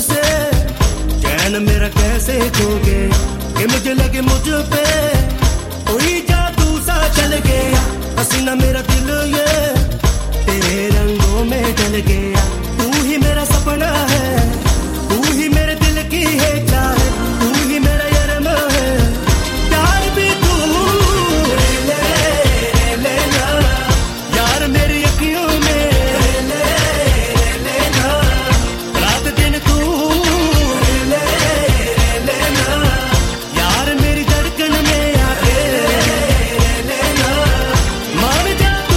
तुझसे चैन मेरा कैसे खो गया कि मुझे लगे मुझ पे कोई जादू सा चल गया। पसीना मेरा दिल ये तेरे रंगों में ढल गया। तू ही मेरा सपना है, तू ही मेरे दिल की है चाह, तू ही मेरा यरम है। प्यार भी तू ले लेना यार मेरी अखियों में लेना। रात दिन तू ले लेना यार मेरी धड़कन में आके लेना। मान जा तू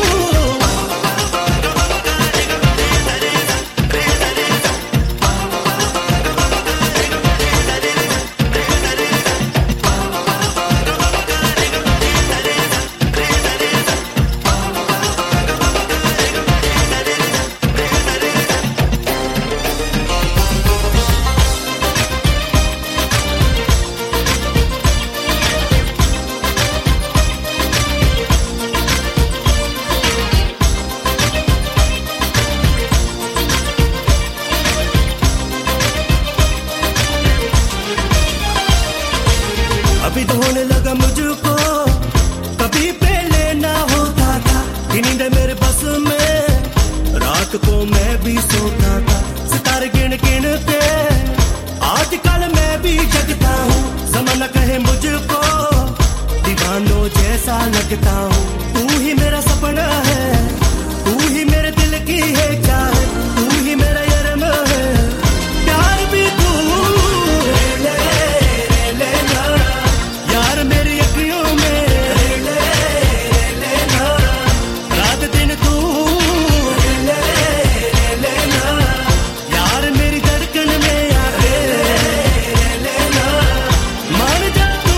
अभी तो होने लगा मुझको, कभी पहले ना होता था। नींद मेरे बस में रात को मैं भी सोता था। सितारे गिन गिन के आजकल मैं भी जगता हूँ। ज़माना कहे मुझको दीवानों जैसा लगता हूँ। तू ही मेरा सपना है, तू ही मेरे दिल की है चाह, तू ही मेरा यरम है। प्यार भी तू ले लेना यार मेरी अखियों में लेना। रात दिन तू ले लेना यार मेरी धड़कन में आके लेना। मान जा तू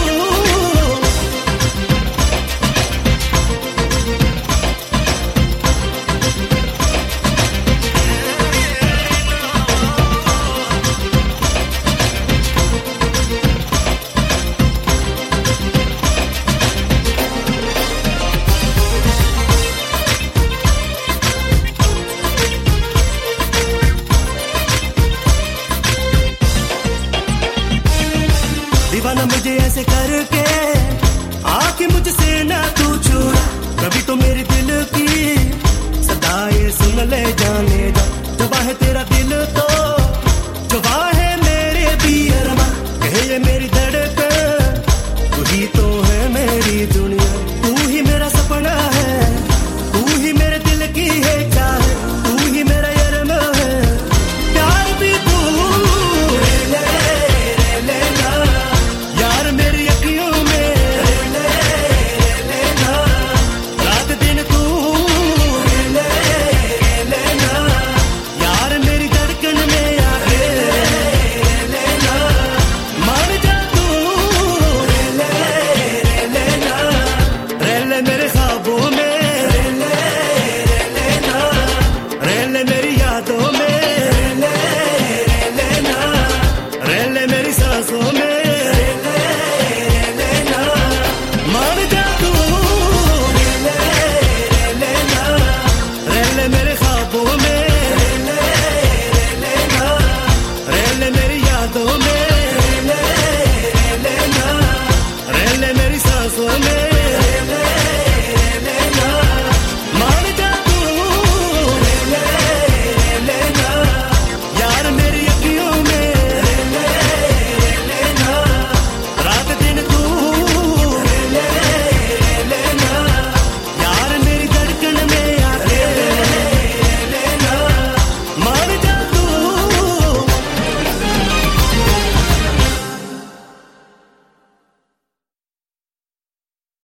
दीवाना मुझे ऐसे करके आके मुझसे ना तू छुड़ा। कभी तो मेरी